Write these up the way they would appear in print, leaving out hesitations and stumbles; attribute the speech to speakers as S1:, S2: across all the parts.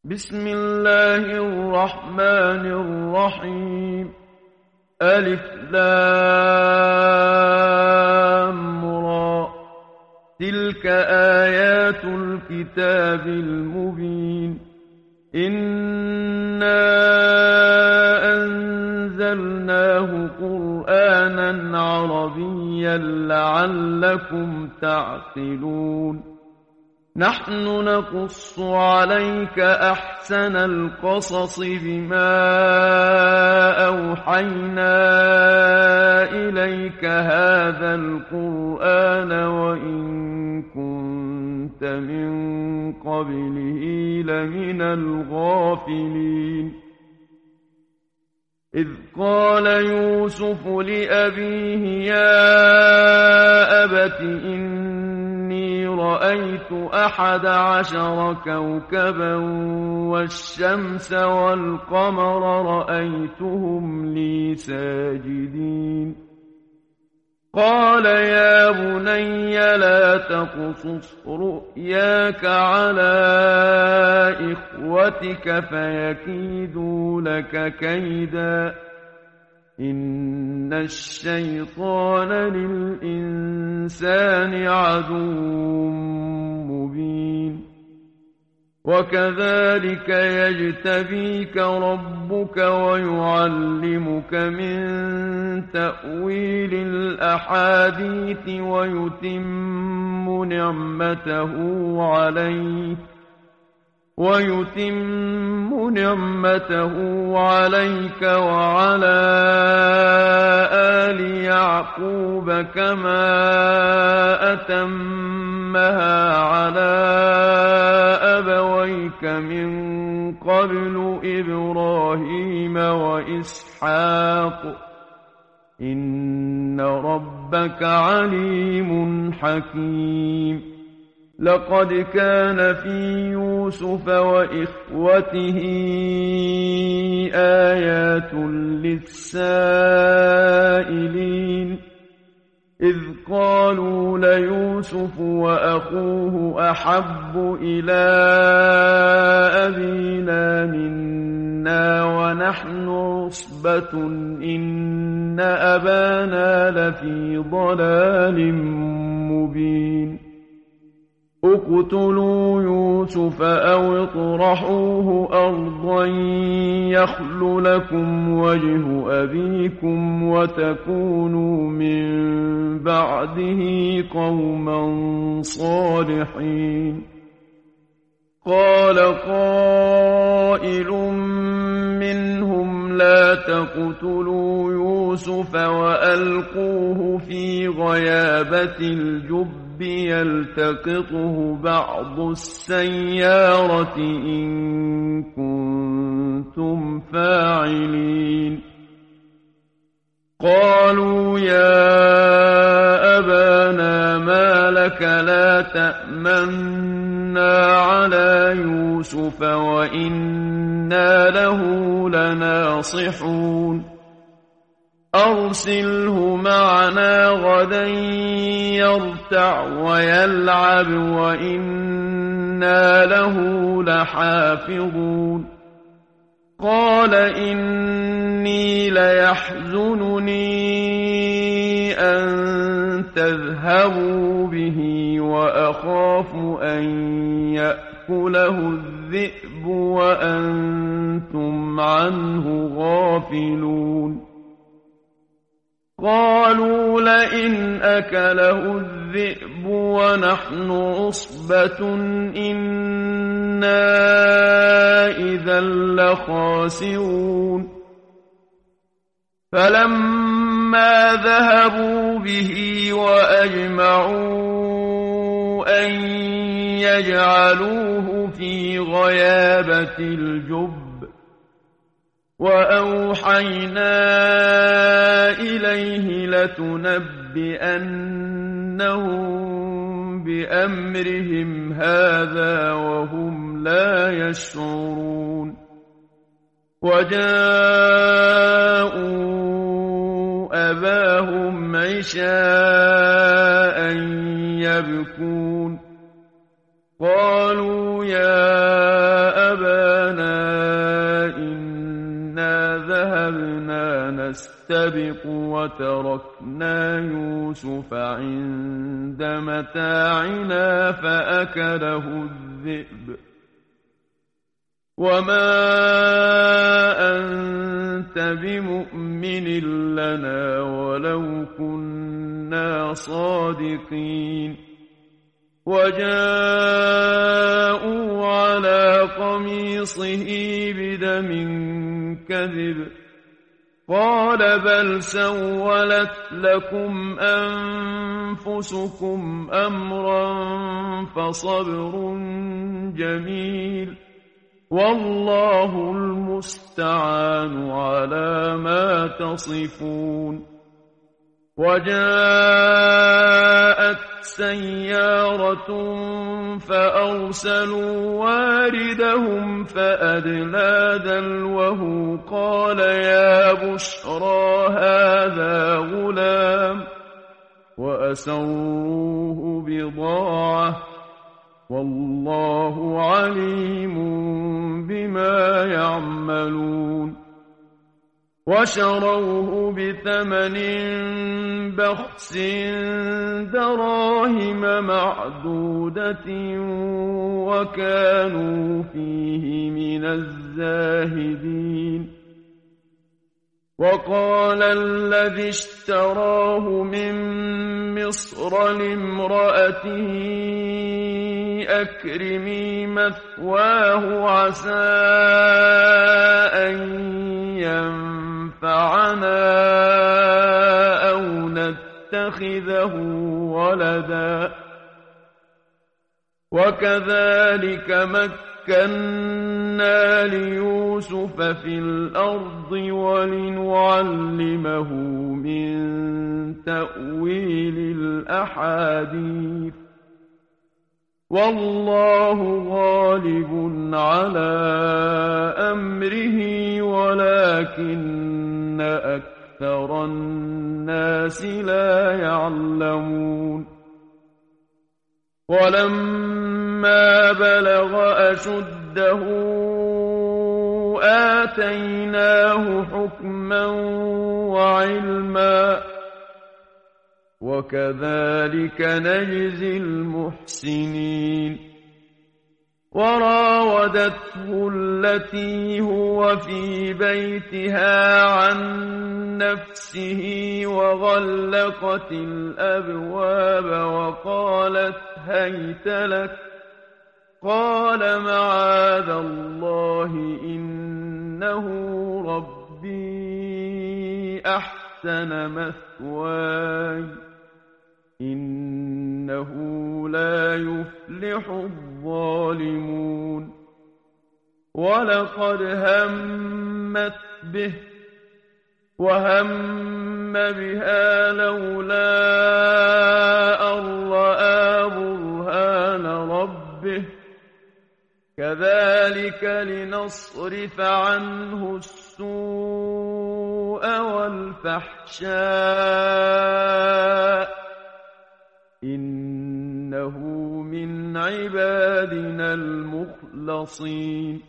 S1: بسم الله الرحمن الرحيم. ألف لام را. تلك آيات الكتاب المبين. إنا أنزلناه قرآنا عربيا لعلكم تعقلون. نحن نقص عليك أحسن القصص بما أوحينا إليك هذا القرآن وإن كنت من قبله لمن الغافلين. إذ قال يوسف لأبيه يا أبت إني رأيت 11 كوكبا والشمس والقمر رأيتهم لي ساجدين. قال يا بني لا تقصص رؤياك على إخوتك فيكيدوا لك كيدا إن الشيطان للإنسان عدو مبين. وكذلك يجتبيك ربك ويعلمك من تأويل الأحاديث ويتم نعمته عليك وعلى آل يعقوب كما أتمها على أبويك من قبل إبراهيم وإسحاق إن ربك عليم حكيم. لقد كان في يوسف وإخوته آيات للسائلين إذ قالوا ليوسف وأخوه أحب إلى أبينا منا ونحن عصبة إن أبانا لفي ضلال مبين. اقتلوا يوسف أو اطرحوه أرضا يخل لكم وجه أبيكم وتكونوا من بعده قوما صالحين. قال قائل منهم لا تقتلوا يوسف وألقوه في غيابة الجب يلتقطه بعض السيارة إن كنتم فاعلين. قالوا يا أبانا ما لك لا تأمنا على يوسف وإنا له لناصحون. أرسله معنا غدا يرتع ويلعب وإنا له لحافظون. قال إني ليحزنني أن تذهبوا به وأخاف أن يأكله الذئب وأنتم عنه غافلون. قالوا لئن أكله الذئب ونحن عصبة إنا إذا لخاسرون. فلما ذهبوا به وأجمعوا أن يجعلوه في غيابة الجب وأوحينا إليه لتنبئنهم بأمرهم هذا وهم لا يشعرون. وجاءوا أباهم عشاء يبكون. قالوا يا أبانا نستبق وتركنا يوسف عند متاعنا فأكله الذئب وما أنت بمؤمن لنا ولو كنا صادقين وجاءوا على قميصه بدم كذب قال بل سولت لكم أنفسكم أمرا فصبر جميل والله المستعان على ما تصفون وجاءت سيارة فأرسلوا واردهم فأدلى دلوه قال يا بشرى هذا غلام وأسروه بضاعة والله عليم بما يعملون وشروه بثمن بخس دراهم معدودة وكانوا فيه من الزاهدين وقال الذي اشتراه من مصر لامرأته أكرمي مثواه عسى أن ينفعنا أو نتخذه ولدا وكذلك مكنا ليوسف في الأرض ولنعلمه من تأويل الأحاديث والله غالب على أمره ولكن أكثر الناس لا يعلمون ولما بلغ أشده آتيناه حكما وعلما وكذلك نجزي المحسنين وراودته التي هو في بيتها عن نفسه وغلقت الأبواب وقالت هيت لك قال معاذ الله إنه ربي أحسن مثواي إنه لا يفلح الظالمون ولقد همت به وهم بها لولا أن رأى برهان ربه كذلك لنصرف عنه السوء والفحشاء إنه من عبادنا المخلصين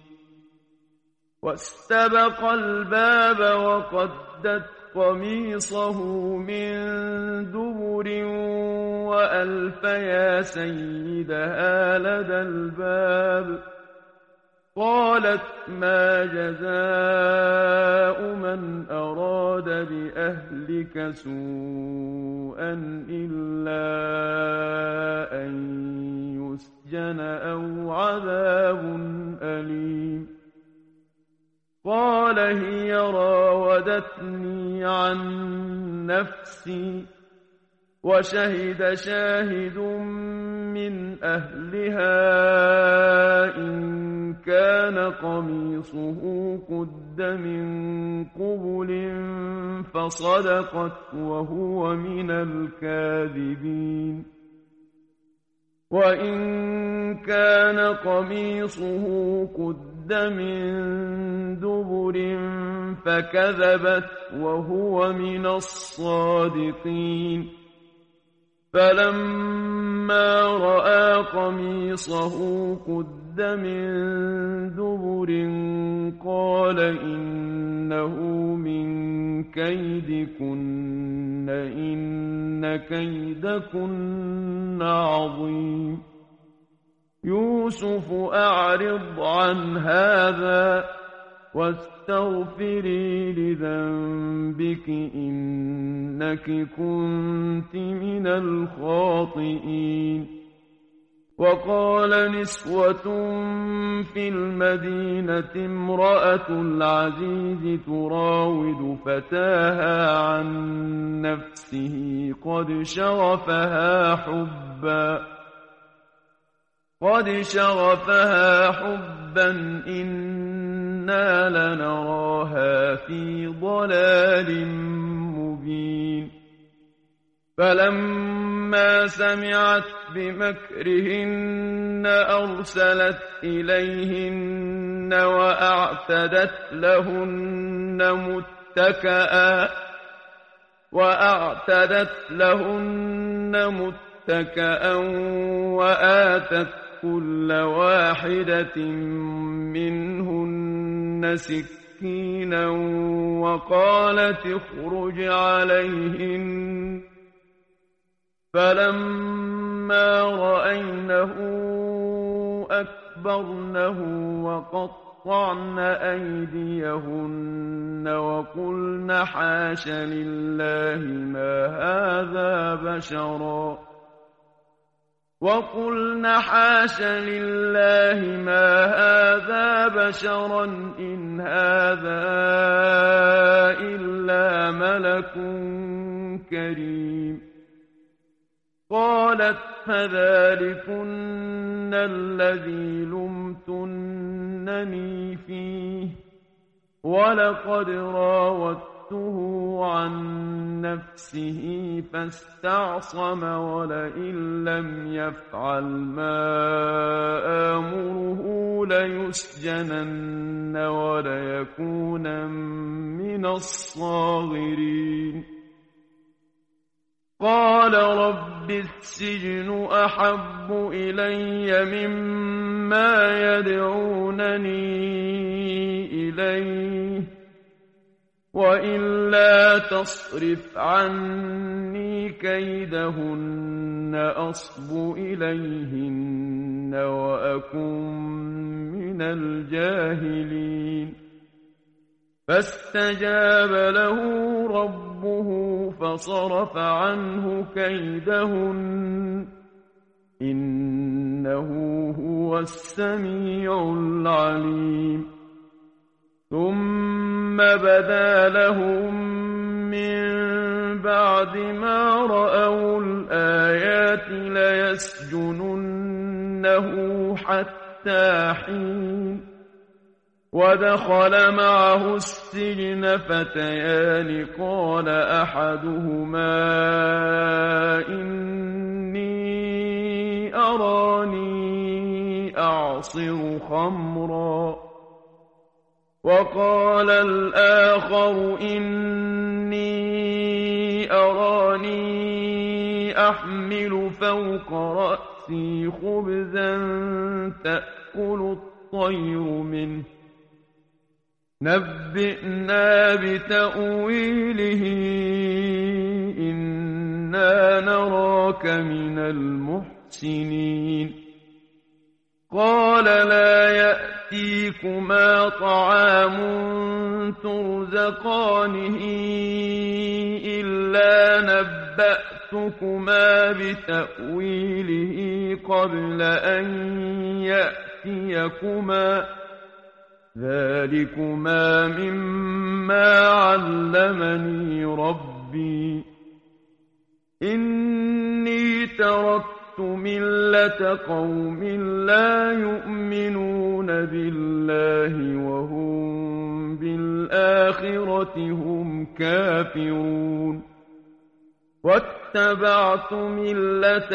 S1: واستبق الباب وقدت قميصه من دبر وألف يا سيدها لدى الباب قالت ما جزاء من أراد بأهلك سوءا إلا أن يسجن أو عذاب أليم قال هي راودتني عن نفسي وشهد شاهد من أهلها إن كان قميصه قد من قبل فصدقت وهو من الكاذبين وإن كان قميصه قد من دبر فكذبت وهو من الصادقين فلما رأى قميصه قد من دبر قال إنه من كيدكن إن كيدكن عظيم يوسف أعرض عن هذا واستغفري لذنبك إنك كنت من الخاطئين وقال نسوة في المدينة امرأة العزيز تراود فتاها عن نفسه قد شغفها حبا إنا لنراها في ضلال مبين فلما سمعت بمكرهن أرسلت إليهن وأعتدت لهن متكأ وآتت كل واحدة منهن سكينا وقالت اخرج عليهن فلما رأينه أكبرنه وقطعن أيديهن وقلن حاش لله ما هذا بشرا إن هذا إلا ملك كريم قالت فذلكن الذي لمتنني فيه ولقد راودته عن نفسه فاستعصم ولئن لم يفعل ما آمره ليسجنن وليكون من الصاغرين قال رب السجن أحب إلي مما يدعونني إليه وإلا تصرف عني كيدهن أصب إليهن وأكن من الجاهلين فاستجاب له ربه فصرف عنه كيدهن إنه هو السميع العليم ثم بدا لهم من بعد ما رأوا الآيات ليسجننه حتى حين ودخل معه السجن فتيان قال أحدهما إني أراني أعصر خمرا وقال الآخر إني أراني أحمل فوق رأسي خبزا تأكل الطير منه نبئنا بتأويله إنا نراك من المحسنين قال لا يأتيكما طعام ترزقانه إلا نبأتكما بتأويله قبل أن يأتيكما ذلكما مما علمني ربي إني تركت ملة قوم لا يؤمنون بالله وهم بالآخرة هم كافرون واتبعت ملة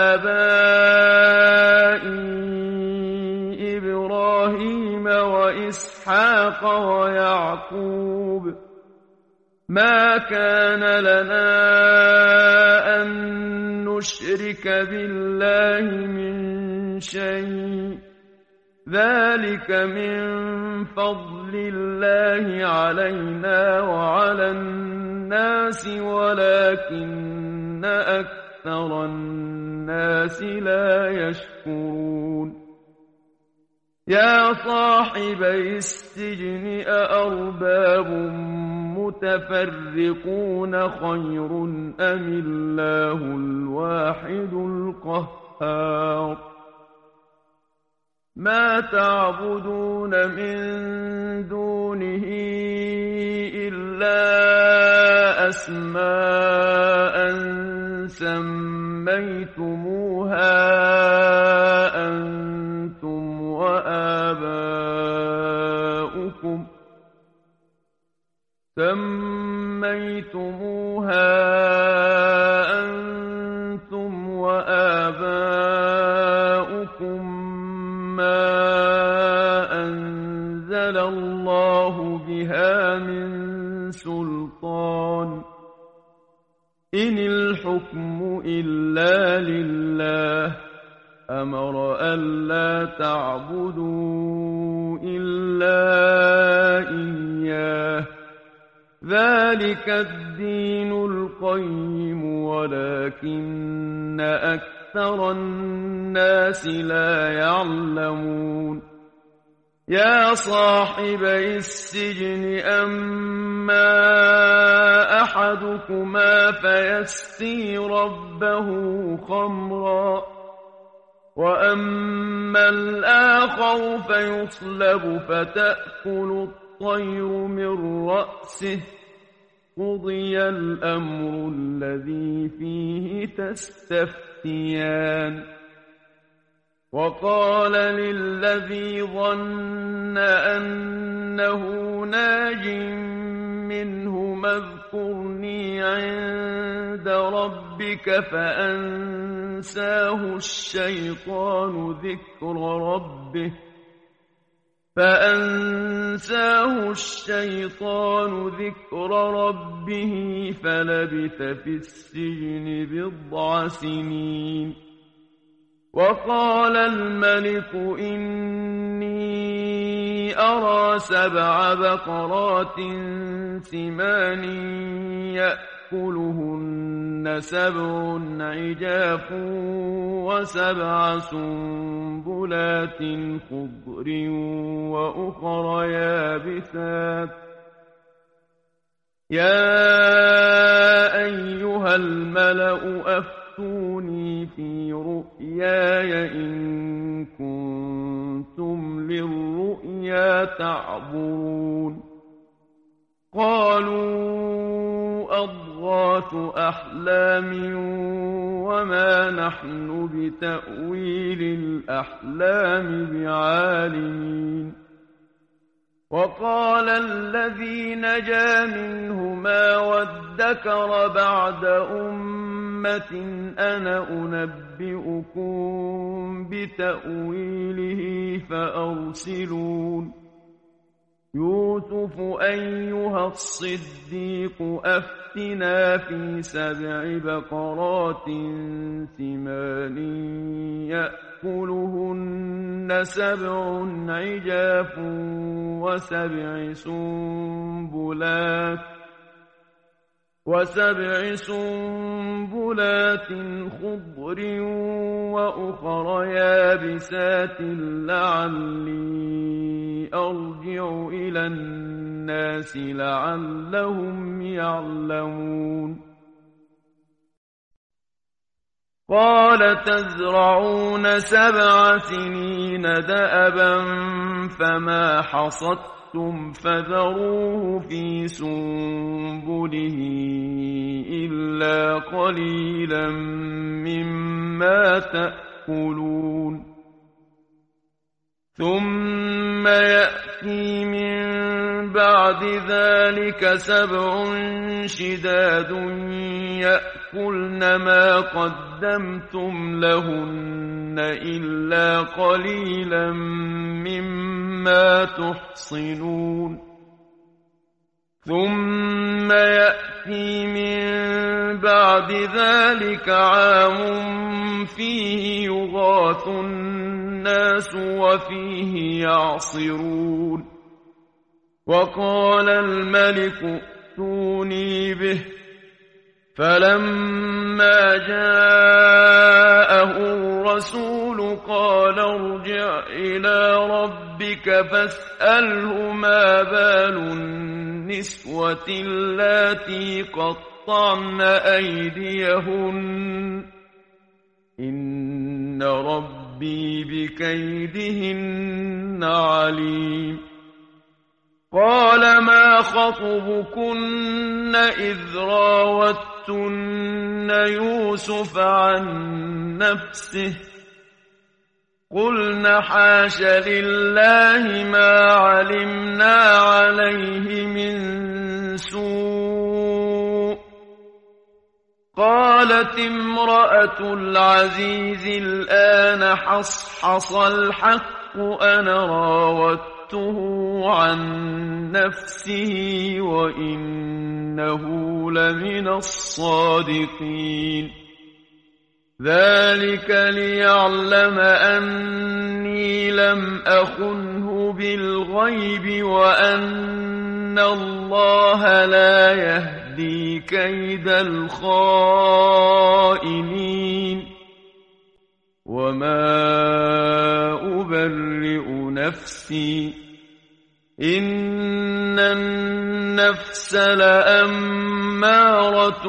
S1: آبائي إبراهيم وإسحاق ويعقوب ما كان لنا أن نشرك بالله من شيء ذلك من فضل الله علينا وعلى الناس ولكن أكثر الناس لا يشكرون يا صاحبي السجن أأرباب متفرقون خير أم الله الواحد القهار ما تعبدون من دونه إلا أسماء سميتموها أنتم وآباؤكم ما أنزل الله بها من سلطان إن الحكم إلا لله أمر ألا تعبدوا إلا إياه ذلك الدين القيم ولكن أكثر الناس لا يعلمون يا صاحبي السجن أما أحدكما فيسقي ربه خمرا وأما الآخر فيصلب فتأكل الطير من رأسه قضي الأمر الذي فيه تستفتيان وقال للذي ظن أنه ناج منهما اذكرني عند ربك فأنساه الشيطان ذكر ربه فلبث في السجن بضع سنين وقال الملك إني أرى 7 بقرات سمان يأكلهن 7 عجاف و7 سنبلات خضر وأخر يابسات يا أيها الملأ أفتوني في رؤياي إن كنتم للرؤيا تعبرون قالوا أضغاث أحلام وما نحن بتأويل الأحلام بعالمين وقال الذي نجا منهما وادكر بعد أمة أنا أنبئكم بتأويله فأرسلون يوسف أيها الصديق أفتنا في 7 بقرات سمان يأكلهن 7 عجاف و7 سنبلات خضر وأخر يابسات لعلي أرجع إلى الناس لعلهم يعلمون قال تزرعون 7 سنين دأبا فما حصدتم فذروه في سنبله إلا قليلا مما تأكلون ثم يأتي من بعد ذلك 7 شداد يأكلن ما قدمتم لهن إلا قليلا مما تحصنون ثم يأتي من بعد ذلك عام فيه يغاث الناس وفيه يعصرون وقال الملك ائتوني به فلما جاءه الرسول قال ارجع إلى ربك فاسأله ما بال النسوة اللاتي قطعن أيديهن إن ربي بكيدهن عليم قال ما خطبكن إذ راوتن يوسف عن نفسه قلن حاش لله ما علمنا عليه من سوء قالت امرأة العزيز الآن حصحص الحق أنا راودته عن نفسه وإنه لمن الصادقين ذلك ليعلم أني لم أخنه بالغيب وأن الله لا يهدي كيد الخائنين وما أبرئ نفسي إن النفس لأمارة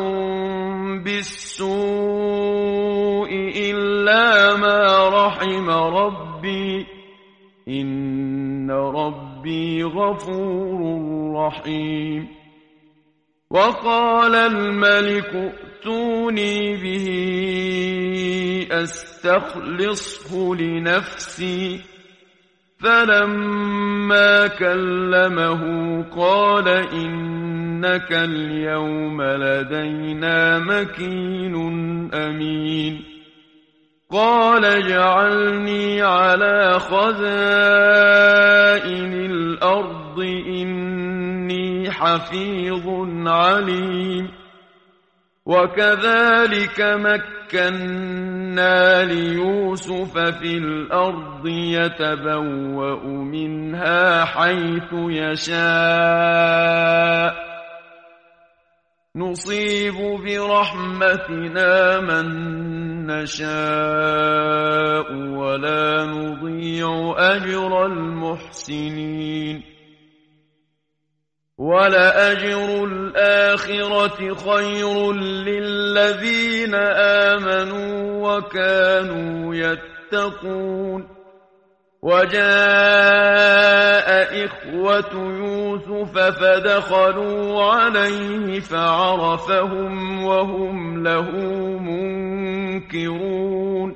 S1: بالسوء إلا ما رحم ربي إن ربي غفور رحيم وقال الملك ائتوني به أستخلصه لنفسي فلما كلمه قال إنك اليوم لدينا مكين أمين قال اجعلني على خزائن الأرض إني حفيظ عليم وكذلك مكنا ليوسف في الأرض يتبوأ منها حيث يشاء نصيب برحمتنا من نشاء ولا نضيع أجر المحسنين ولأجر الآخرة خير للذين آمنوا وكانوا يتقون وجاء إخوة يوسف فدخلوا عليه فعرفهم وهم له منكرون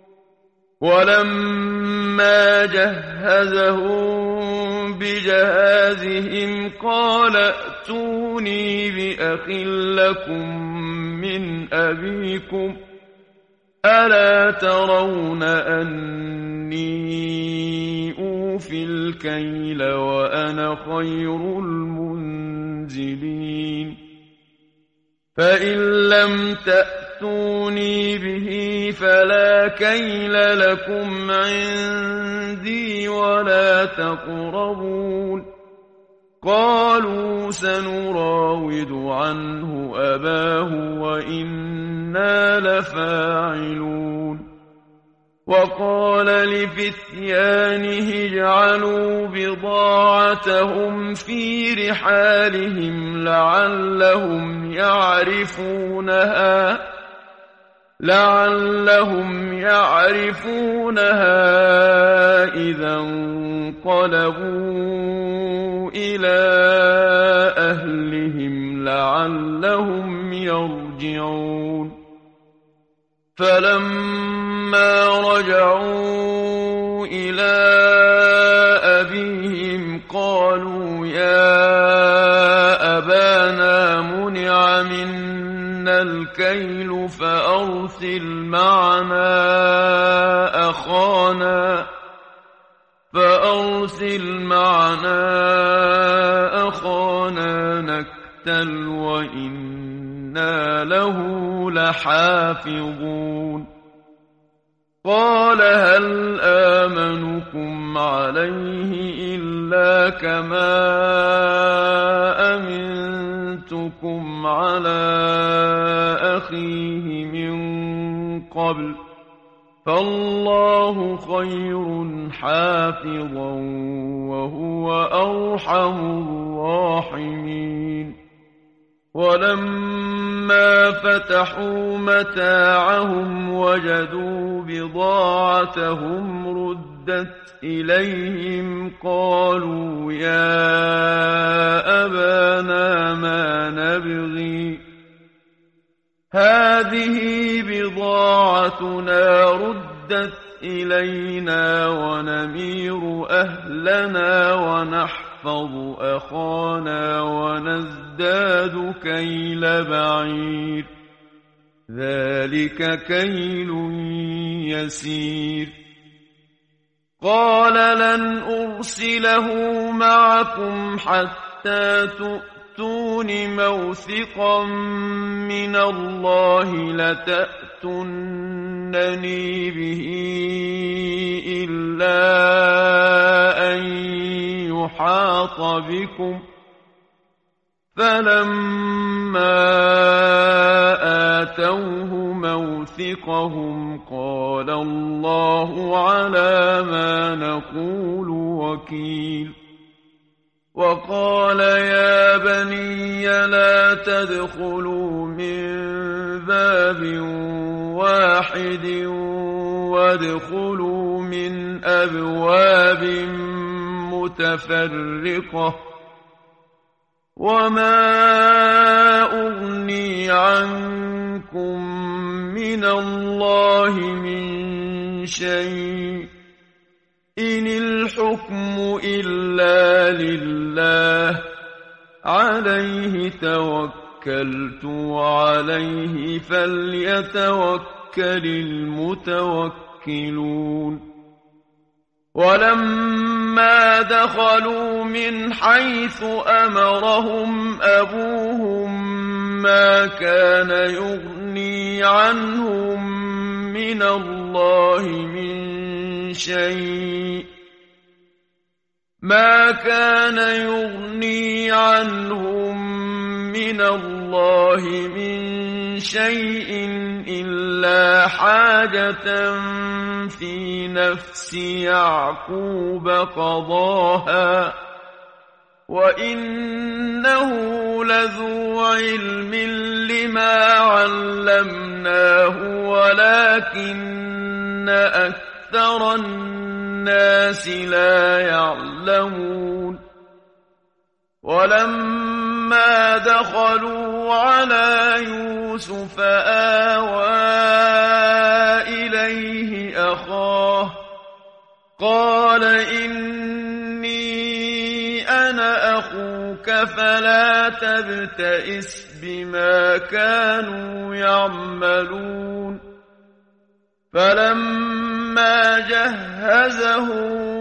S1: ولما جهزهم بجهازهم قال ائتوني بأخ لكم من أبيكم ألا ترون أني أوفي الكيل وأنا خير المنزلين فإن لم تأتوني به فلا كيل لكم عندي ولا تقربون قالوا سنراود عنه أباه وإنا لفاعلون وقال لفتيانه اجعلوا بضاعتهم في رحالهم لعلهم يعرفونها إذا انقلبوا إلى أهلهم لعلهم يرجعون فلما رجعوا إلى أبيهم قالوا يا أبانا منع منا الكيل فأرسل معنا أخانا نكتل وإنا له لحافظون قال هل آمنكم عليه إلا كما أمنتكم على أخيه من قبل فالله خير حافظا وهو أرحم الراحمين ولما فتحوا متاعهم وجدوا بضاعتهم ردت إليهم قالوا يا أبانا ما نبغي هذه بضاعتنا ردت إلينا ونمير أهلنا ونحفظ أخانا ونزداد كيل بعير ذلك كيل يسير قال لن أرسله معكم حتى تؤتون موثقا من الله لتأتونني به إلا أن يحاط بكم فلما آتوه موثقهم قال الله على ما نقول وكيل وقال يا بني لا تدخلوا من باب واحد وادخلوا من أبواب متفرقة وما أغني عنكم من الله من شيء إن الحكم إلا لله عليه توكلت وعليه فليتوكل المتوكلون ولما دخلوا من حيث أمرهم أبوهم ما كان يغني عنهم من الله من شيء ما كان يغني عنهم من الله من شيء إلا حاجة في نفس يعقوب قضاها وإنه لذو علم لما علمناه ولكن أكثر الناس لا يعلمون ولما دخلوا على يوسف آوى إليه أخاه قال إني أنا أخوك فلا تبتئس بما كانوا يعملون فلما جهزهم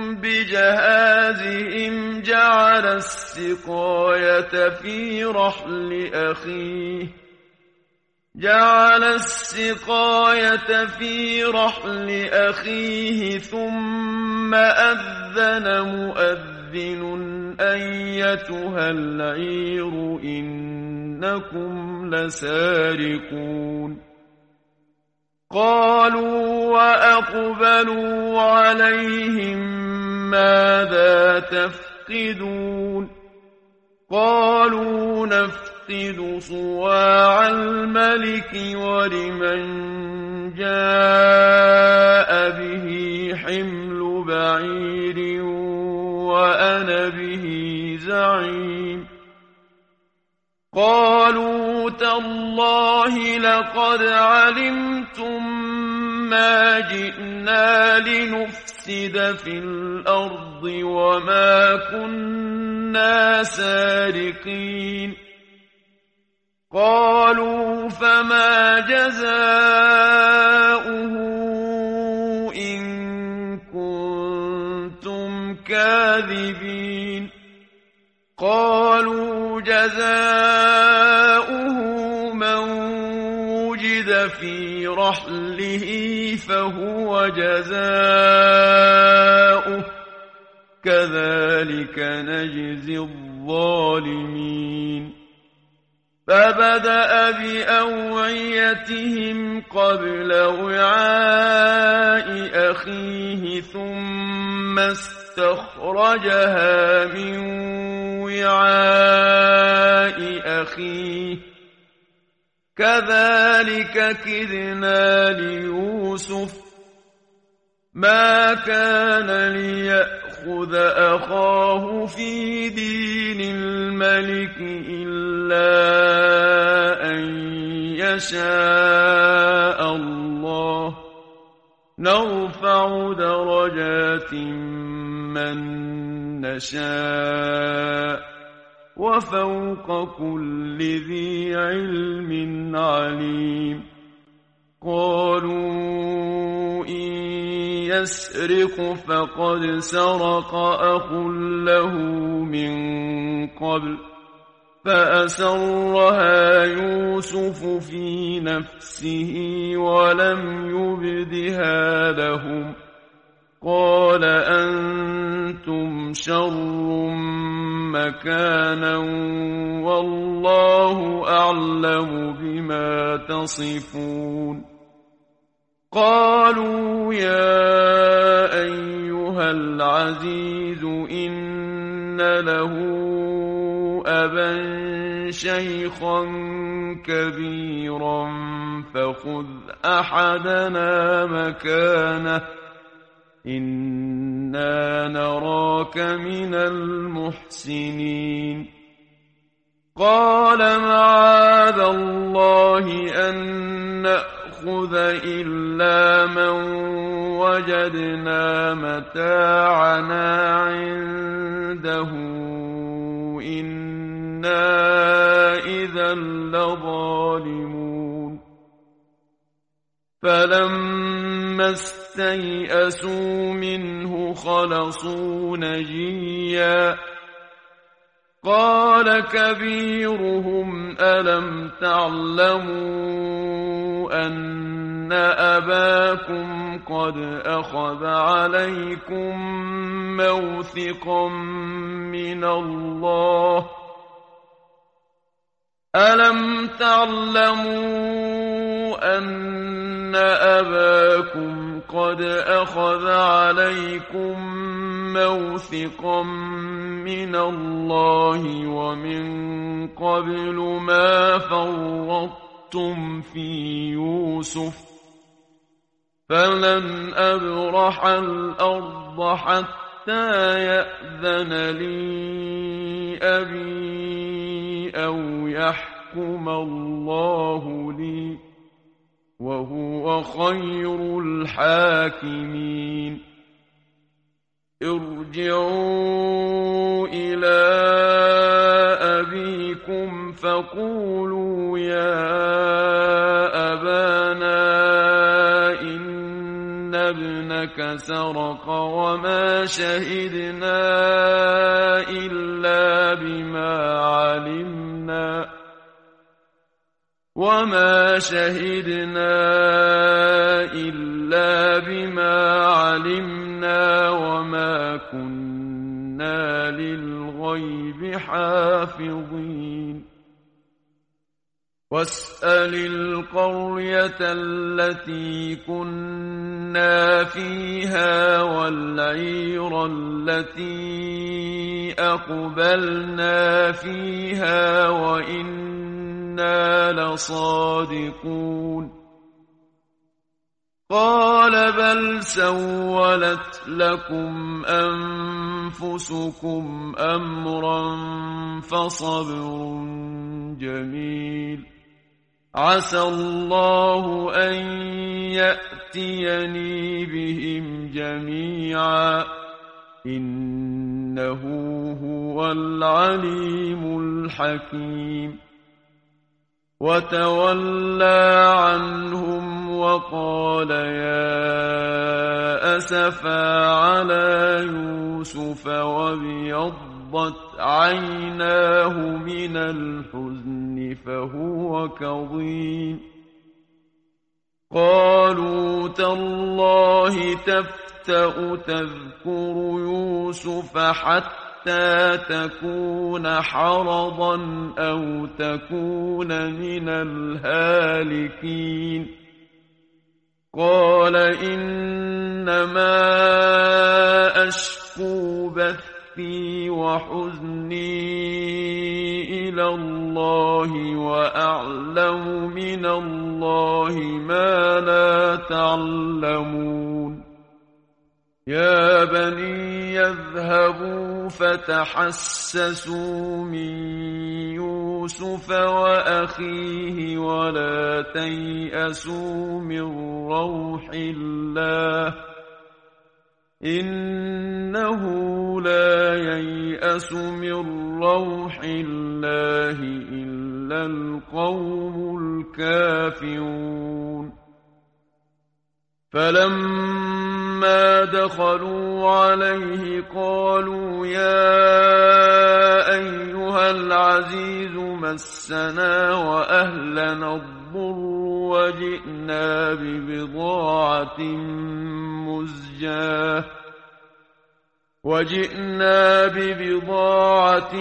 S1: بجهازهم جعل السقاية في رحل أخيه ثم أذن مؤذن أيتها العير إنكم لسارقون قالوا وأقبلوا عليهم ماذا تفقدون قالوا نفقد صواع الملك ولمن جاء به حمل بعير وأنا به زعيم قالوا تالله لقد علمتم ما جئنا لنفسد في الأرض وما كنا سارقين قالوا فما جزاؤه إن كنتم كاذبين قالوا جزاؤه من وجد في رحله فهو جزاؤه كذلك نجزي الظالمين فبدأ بأوعيتهم قبل وعاء أخيه ثم استخرجها من وعاء أخيه كذلك كدنا ليوسف ما كان ليأخذ أخاه في دين الملك إلا أن يشاء الله نرفع درجات من نشاء وفوق كل ذي علم عليم قالوا إن يسرق فقد سرق أخ له من قبل فأسرها يوسف في نفسه ولم يبدها لهم قال أنتم شر مكانا والله أعلم بما تصفون قالوا يا أيها العزيز إن له أبا شيخا كبيرا فخذ أحدنا مكانه إنا نراك من المحسنين قال معاذ الله أن نأخذ إلا من وجدنا متاعنا عنده إنا إذا لظالمون فلما استيئسوا منه خلصوا نجيا قال كبيرهم ألم تعلموا أن أباكم قد أخذ عليكم موثقا من الله ألم تعلموا أن أباكم قد أخذ عليكم موثقا من الله ومن قبل ما فرطتم في يوسف فلن أبرح الأرض حتى يأذن لي أبي أو يحكم الله لي وهو خير الحاكمين ارجعوا إلى أبيكم فقولوا يا أبانا إن ابنك سرق وما شهدنا إلا بما علمنا وما كنا للغيب حافظين واسأل القرية التي كنا فيها والعير التي أقبلنا فيها وإنا لصادقون قال بل سولت لكم أنفسكم أمرا فصبر جميل عسى الله أن يأتيني بهم جميعا إنه هو العليم الحكيم وتولى عنهم وقال يا أسفا على يوسف وابيضت عيناه من الحزن فهو كظيم قالوا تالله تفتأ تذكر يوسف حتى تكون حرضا أو تكون من الهالكين قال إنما أشكو بثي وحزني إلى الله وأعلم من الله ما لا تعلمون يا بني يذهبوا فتحسسوا من يوسف وأخيه ولا تيأسوا من روح الله إنه لا ييأس من روح الله إلا القوم الكافرون فلما دخلوا عليه قالوا يا أيها العزيز مسنا وأهلنا الضر وجئنا ببضاعة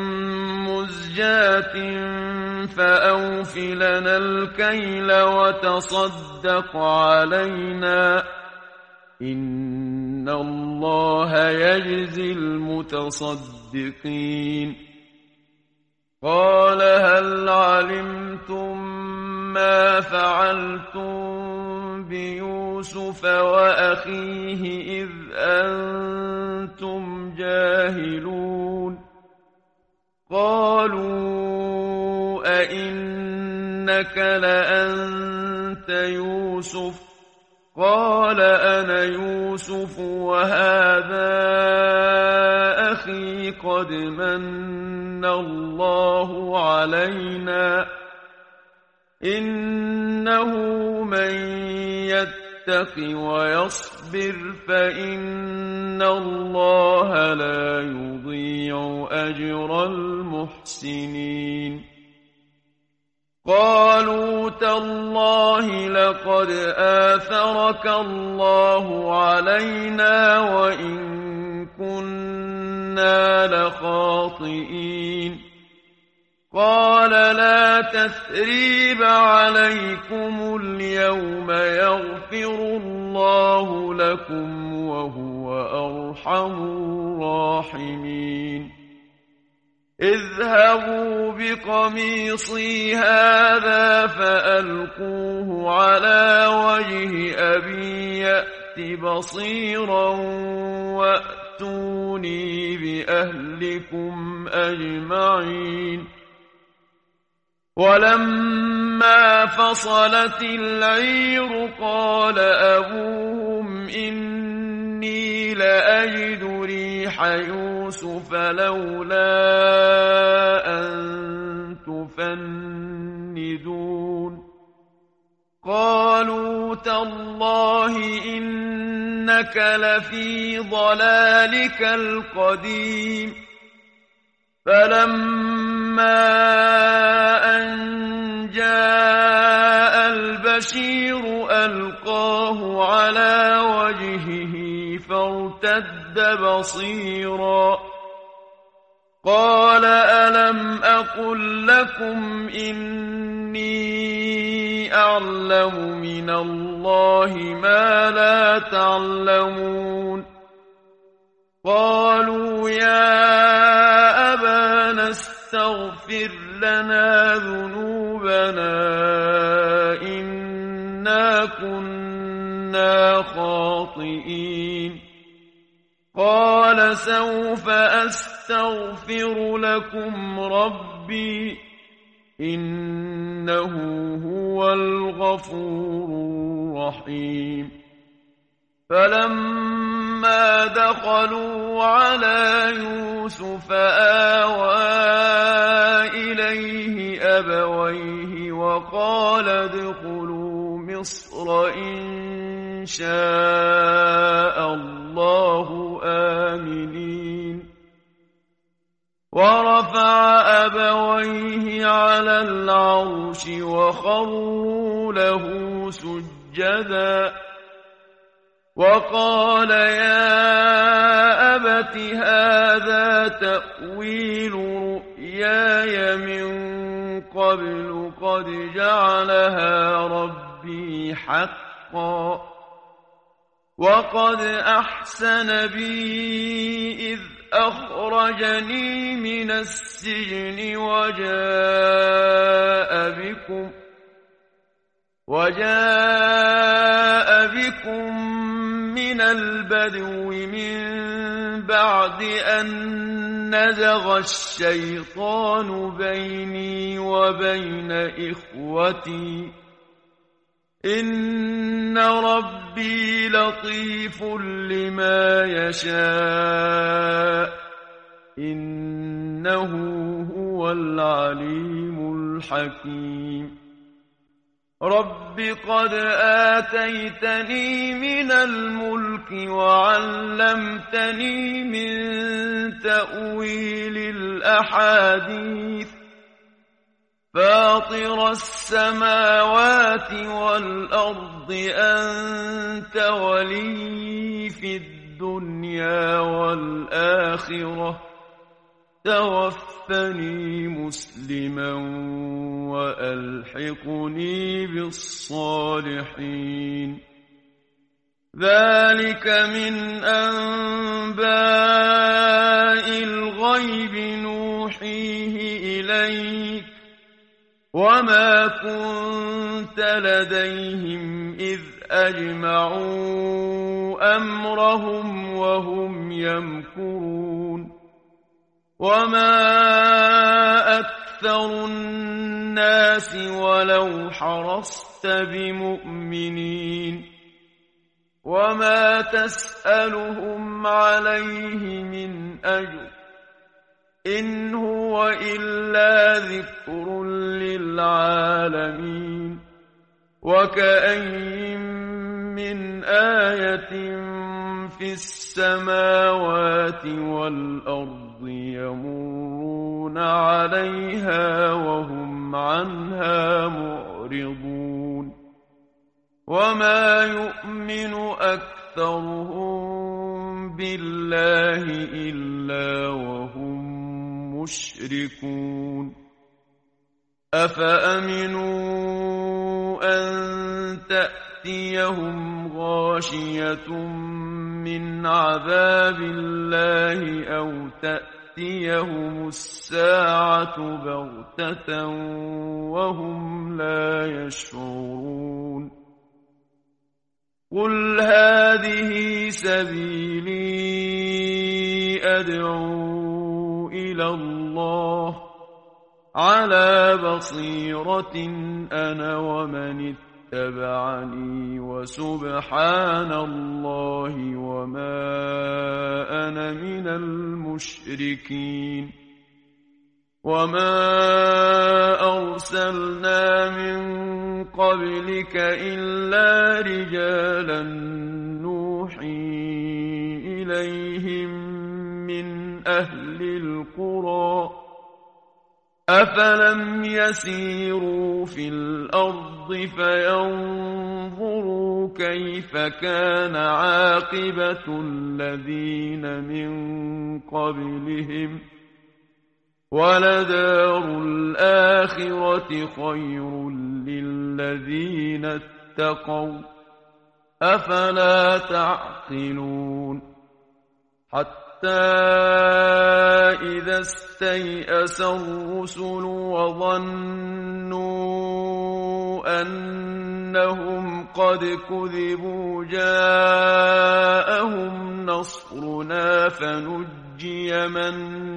S1: مزجاة فأوف لنا الكيل وتصدق علينا إن الله يجزي المتصدقين قال هل علمتم ما فعلتم بيوسف وأخيه إذ أنتم جاهلون قالوا أئنك لأنت يوسف قال أنا يوسف وهذا أخي قد من الله علينا إنه من يتق ويصبر فإن الله لا يضيع أجر المحسنين قالوا تالله لقد آثرك الله علينا وإن كنا لخاطئين قال لا تثريب عليكم اليوم يغفر الله لكم وهو أرحم الراحمين اذهبوا بقميصي هذا فألقوه على وجه أبي يأت بصيرا وأتوني بأهلكم أجمعين ولما فصلت العير قال أبوهم إني لأجد ريح يوسف لولا أن تفندون قالوا تالله إنك لفي ضلالك القديم فلما أن جاء البشير ألقاه على وجهه فارتد بصيرا قال ألم أقل لكم إني أعلم من الله ما لا تعلمون قالوا يا أبانا استغفر لنا ذنوبنا إنا كنا خاطئين قال سوف أستغفر لكم ربي إنه هو الغفور الرحيم فلما دخلوا على يوسف آوى إليه أبويه فقال ادخلوا مصر إن شاء الله آمنين ورفع أبويه على العرش وخروا له سجدا وقال يا أبت هذا تأويل رؤياي من قبل قد جعلها ربي حقا وقد أحسن بي إذ أخرجني من السجن وجاء بكم من البدو من بعد أن نزغ الشيطان بيني وبين إخوتي إن ربي لطيف لما يشاء إنه هو العليم الحكيم رب قد آتيتني من الملك وعلمتني من تأويل الأحاديث فاطر السماوات والأرض أنت ولي في الدنيا والآخرة توفني مسلما وألحقني بالصالحين ذلك من أنباء الغيب نوحيه إليك وما كنت لديهم إذ أجمعوا أمرهم وهم يمكرون وما أكثر الناس ولو حرصت بمؤمنين وما تسألهم عليه من أجر إن هو إلا ذكر للعالمين وكأين من آية في السماوات والأرض يمرون عليها وهم عنها معرضون وما يؤمن أكثرهم بالله إلا وهم مشركون أفأمنوا أن تأتيهم غاشية من عذاب الله أو تأتيهم الساعة بغتة وهم لا يشعرون قل هذه سبيلي أدعو إلى الله على بصيرة أنا ومن اتبعني وسبحان الله وما أنا من المشركين وما أرسلنا من قبلك إلا رجالا نوحي إليهم من أهل القرى أفلم يسيروا في الأرض فينظروا كيف كان عاقبة الذين من قبلهم ولدار الآخرة خير للذين اتقوا أفلا تعقلون حتى إذا استيأس الرسل وظنوا أنهم قد كذبوا جاءهم نصرنا فنجي من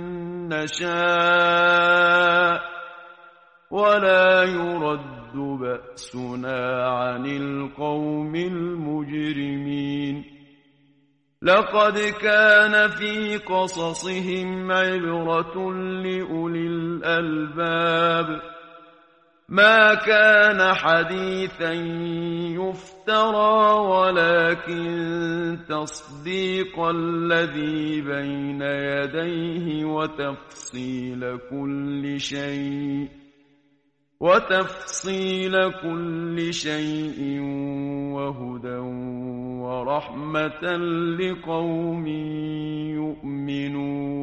S1: نشاء ولا يرد بأسنا عن القوم المجرمين لقد كان في قصصهم عبرة لأولي الألباب ما كان حديثا يفترى ولكن تصديق الذي بين يديه وتفصيل كل شيء وهدى ورحمة لقوم يؤمنون